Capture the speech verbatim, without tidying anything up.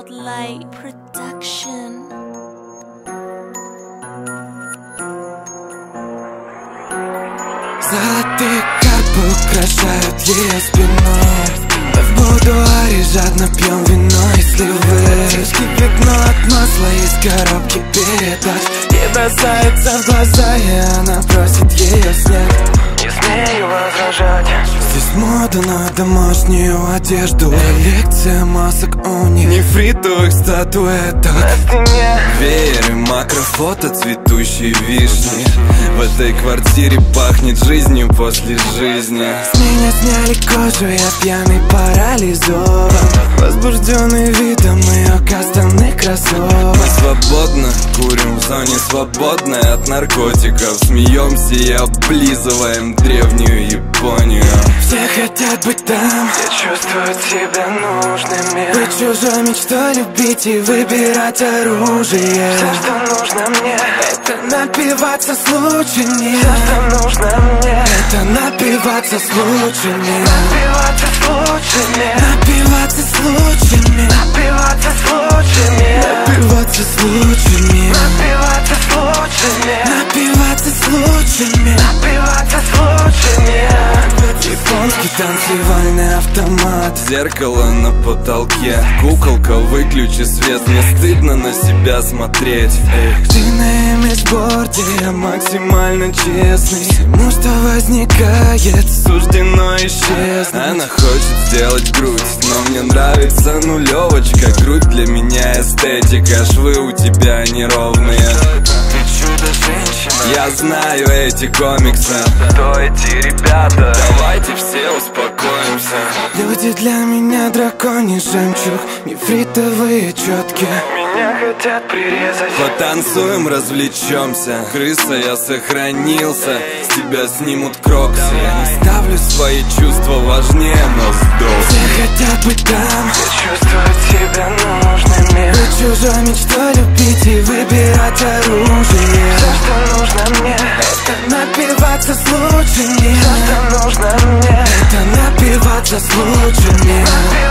Wildlight Production. Золотые карпы украшают ее спину. Мы в будуаре жадно пьем вино и сливы. Крышки пятно от масла из коробки передач. Ей бросается в глаза, и она просит ее снять. Не смею возражать. Здесь мода на домашнюю одежду, коллекция масок уни, нефритовых статуэток На стене вееры, макрофото цветущей вишни. В этой квартире пахнет жизнью после жизни. С меня сняли кожу, я пьяный парализован, возбужденный видом ее кастанных кроссовок. Мы свободно курим в зоне свободной от наркотиков. Смеемся и облизываем древнюю Японию. Все хотят быть там, все чувствуют себя нужными. быть чужой мечтой, любить и выбирать оружие. Все, что нужно мне, это напиваться случаями. все, что нужно мне, это напиваться случаями. напиваться случаями, Напиваться случаями. напиваться случаями, Напиваться случаями. напиваться случаями, Напиваться случаями. напиваться случаями. Японский танцевальный автомат, зеркало на потолке, куколка, выключи свет, мне стыдно на себя смотреть. Эх, ты на имиджборде, я максимально честный. Всему, что возникает, суждено исчезнуть. Она хочет сделать грудь, но мне нравится нулевочка. Грудь для меня эстетика, швы у тебя неровные. Ты чудо-женщина. Я знаю эти комиксы. Кто эти ребята? Давайте все успокоимся. Люди для меня драконий жемчуг, нефритовые четки. Меня хотят прирезать. Потанцуем, развлечемся. Крыса, я сохранился. С тебя снимут кроксы. Я не ставлю свои чувства важнее ноздов. Все хотят быть там, Все чувствуют себя нужными. быть чужой мечтой, любить и выбирать оружие. Все, что нужно мне, Это напиваться случаями. все, что нужно мне, Это напиваться случаями. напиваться